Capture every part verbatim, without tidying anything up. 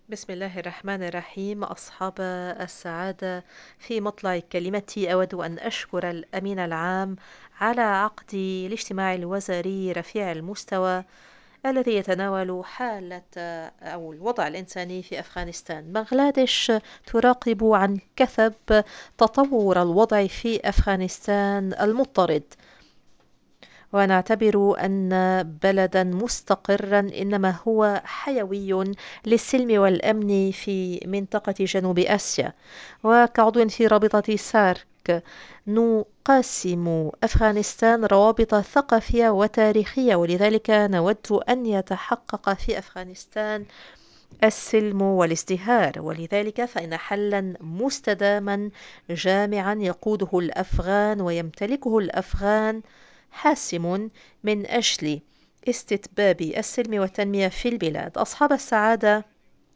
بسم الله الرحمن الرحيم. أصحاب السعادة، في مطلع كلمتي أود أن أشكر الأمين العام على عقد الاجتماع الوزاري رفيع المستوى الذي يتناول حالة أو الوضع الإنساني في أفغانستان. بنغلاديش تراقب عن كثب تطور الوضع في أفغانستان المضطرد، ونعتبر أن بلدا مستقرا إنما هو حيوي للسلم والأمن في منطقة جنوب آسيا. وكعضو في رابطة سارك، نقاسم أفغانستان روابط ثقافية وتاريخية، ولذلك نود أن يتحقق في أفغانستان السلم والازدهار. ولذلك فإن حلا مستداما جامعا يقوده الأفغان ويمتلكه الأفغان حاسم من أجل استتباب السلم والتنمية في البلاد. أصحاب السعادة،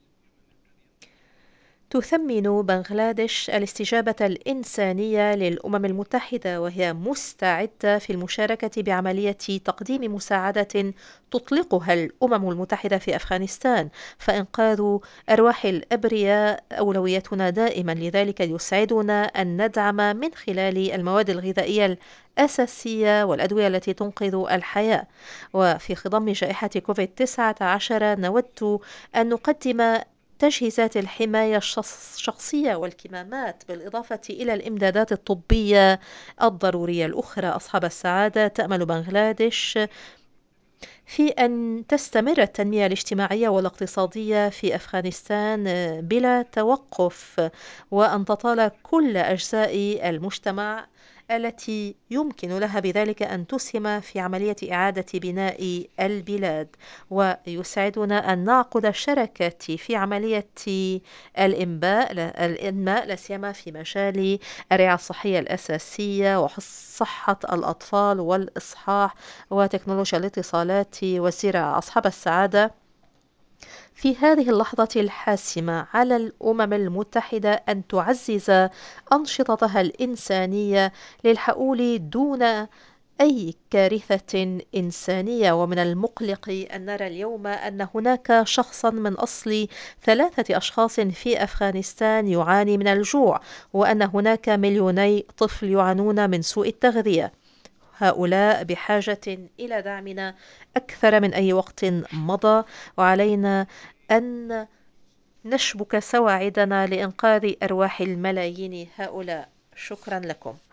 تثمن بنغلاديش الاستجابة الإنسانية للأمم المتحدة، وهي مستعدة في المشاركة بعملية تقديم مساعدة تطلقها الأمم المتحدة في أفغانستان، فإنقاذ أرواح الأبرياء أولويتنا دائما. لذلك يسعدنا أن ندعم من خلال المواد الغذائية الأساسية والأدوية التي تنقذ الحياة. وفي خضم جائحة كوفيد تسعة عشر نود أن نقدم تجهيزات الحماية الشخصية والكمامات، بالإضافة إلى الإمدادات الطبية الضرورية الأخرى. أصحاب السعادة، تأمل بنغلاديش في أن تستمر التنمية الاجتماعية والاقتصادية في أفغانستان بلا توقف، وأن تطال كل أجزاء المجتمع التي يمكن لها بذلك أن تسهم في عملية إعادة بناء البلاد. ويسعدنا أن نعقد شراكات في عملية الإنباء الإنماء، لا سيما في مجال الرعاية الصحية الأساسية وصحة الأطفال والإصحاح وتكنولوجيا الاتصالات والزراعة. أصحاب السعادة، في هذه اللحظة الحاسمة على الأمم المتحدة أن تعزز أنشطتها الإنسانية للحؤول دون أي كارثة إنسانية. ومن المقلق أن نرى اليوم أن هناك شخصا من أصل ثلاثة أشخاص في أفغانستان يعاني من الجوع، وأن هناك مليوني طفل يعانون من سوء التغذية. هؤلاء بحاجة إلى دعمنا أكثر من أي وقت مضى، وعلينا أن نشبك سواعدنا لإنقاذ أرواح الملايين هؤلاء. شكرا لكم.